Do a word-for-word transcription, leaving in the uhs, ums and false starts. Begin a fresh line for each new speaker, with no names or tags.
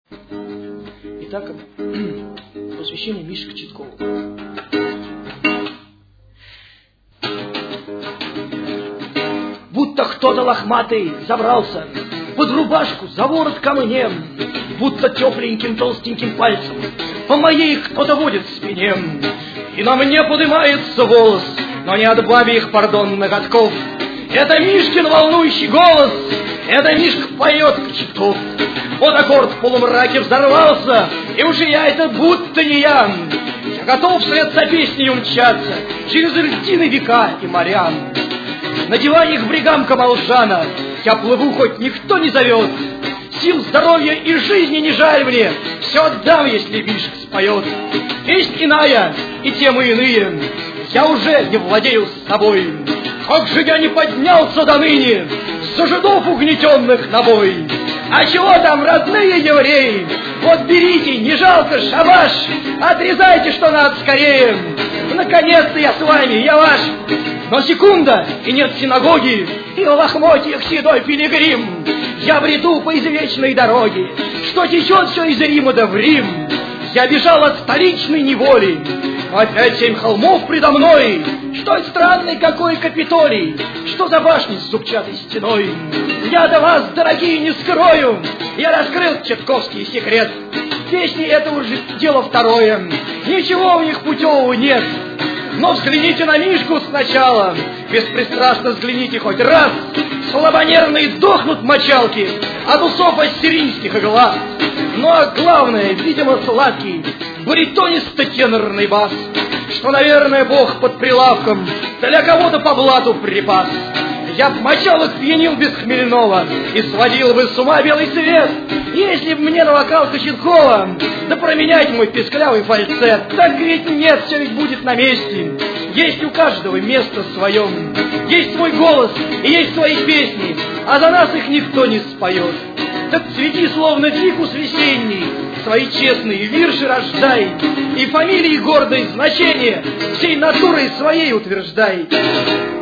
Итак, посвящение Мишке Читкову. Будто кто-то лохматый забрался под рубашку за ворот ко мне, будто тепленьким толстеньким пальцем по моей кто-то водит в спине. И на мне поднимается волос, но не от бабьих, пардон, ноготков. Это Мишкин волнующий голос, это Мишка поет Читков. Вот аккорд в полумраке взорвался, и уже я это будто не я. Я готов вслед за песней умчаться через льдины века и моря. На диване к брегам Камалжана я плыву, хоть никто не зовет. Сил, здоровья и жизни не жаль мне, все отдам, если Мишка споет. Песнь иная и темы иные, я уже не владею собой. Как же я не поднялся до ныне с жидов угнетенных на бой. А чего там, родные евреи? Вот берите, не жалко, шабаш, отрезайте, что надо скорее. Наконец-то я с вами, я ваш. Но секунда, и нет синагоги, и в лохмотьях седой пилигрим. Я бреду по извечной дороге, что течет все из Рима да в Рим. Я бежал от столичной неволи, но опять семь холмов предо мной. Что странный какой Капитолий, что за башни с зубчатой стеной. Я до вас, дорогие, не скрою, я раскрыл читковский секрет. Песни — это уже дело второе, ничего в них путевого нет. Но взгляните на Мишку сначала, беспристрастно взгляните хоть раз. Слабонервные дохнут мочалки от усов ассирийских глаз. Ну а главное, видимо, сладкий баритонисто-тенорный бас, что, наверное, Бог под прилавком для кого-то по блату припас. Я б мочалок пьянил без хмельного и сводил бы с ума белый свет, если б мне на вокал Кочеткова да променять мой песклявый фальцет. Так ведь нет, все ведь будет на месте. Есть у каждого место свое, есть свой голос и есть свои песни, а за нас их никто не споет. Так цвети, словно фикус весенний, свои честные вирши рождай, и фамилии гордое значение всей натурой своей утверждай.